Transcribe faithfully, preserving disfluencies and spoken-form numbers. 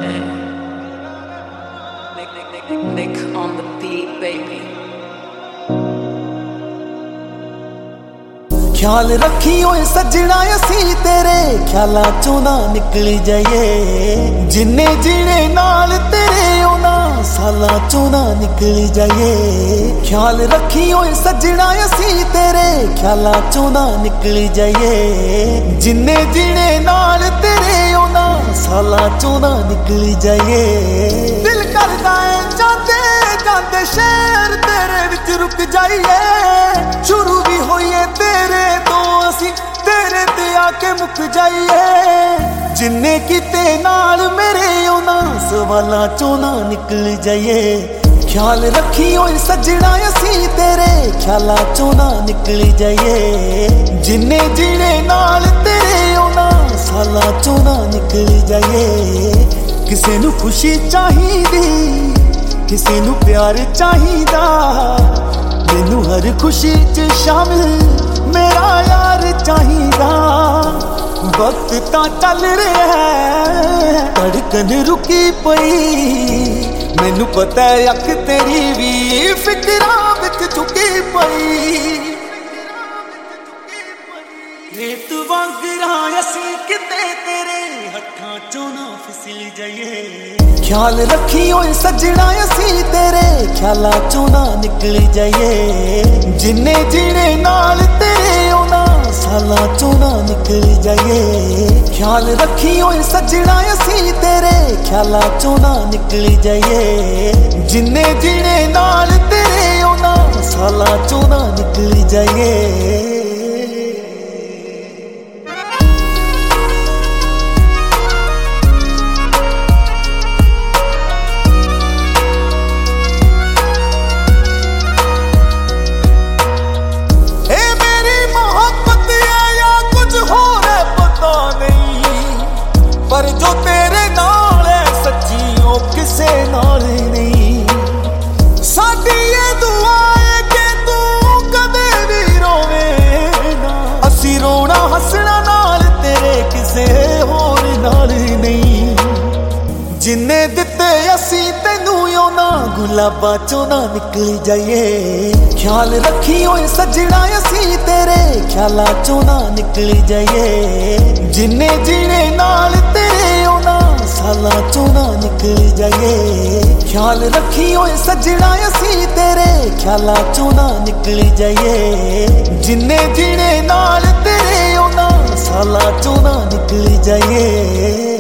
Nick on the beat, baby. ख्याल रखी ओए सजना असी तेरे ख्यालां चों ना निकल जाइए जिन्ने जीने नाल तेरे ओना सालां चों ना निकल जाइए ख्याल रखी ओए सजना असी तेरे ख्यालां चों ना निकल जाइए जिन्ने जीने नाल तेरे ओना सालां चों ना निकल जाइए दिल करदा है जांदे जांदे शहर तेरे विच रुक जाइए शुरू भी होइए तेरे तेरे ते आके मुक जाइए जिन्ने किते नाल मेरे ओना सवालां चों ना निकल जाइए ख्याल रखी ओए सजना असी तेरे ख्यालां चों ना निकल जाइए जिन्ने जीने नाल तेरे ओना सालां चों ना निकल जाइए किसे नू खुशी चाहिदी किसे नू प्यार चाहिदा मैनू हर खुशी च शामिल मेरा यार चाहिदा वक्त तां चल रहा है धड़कन रुकी पई मैनू पता है अख तेरी भी फिकरां विच झुकी पई रेत वांगरां असी किते तेरे हत्थां चों ना फिसल जाइए ख्याल रखी ओए सजना असी तेरे ख्यालां चों ना निकल जाइए जिन्ने जीने नाल तेरे ओना सालां चों ना निकल जाइए ख्याल रखी ओए सजना असी तेरे ख्यालां चों ना निकल जाइए जिन्ने जीने नाल तेरे ओना सालां चों ना निकल जाइए पर जो तेरे नाल है सच्ची ओ किसे नाल नहीं साडी ये दुआ है कि तू कदे भी रोवे ना असी रोना हसना नाल तेरे किसे होर नाल नहीं जिन्ने दिते असी तैनू ओना गुलाबां चों ना निकल जाइए ख्याल रखी ओए सजना असी तेरे ख्यालां चों ना निकल जाइए जिन्ने जीने नाल तेरे ओना सालां चों ना निकल जाइए ख्याल रखी ओए सजना असी तेरे ख्यालां चों ना निकल जाइए जिन्ने जीने नाल तेरे ओना सालां चों ना निकल जाइए।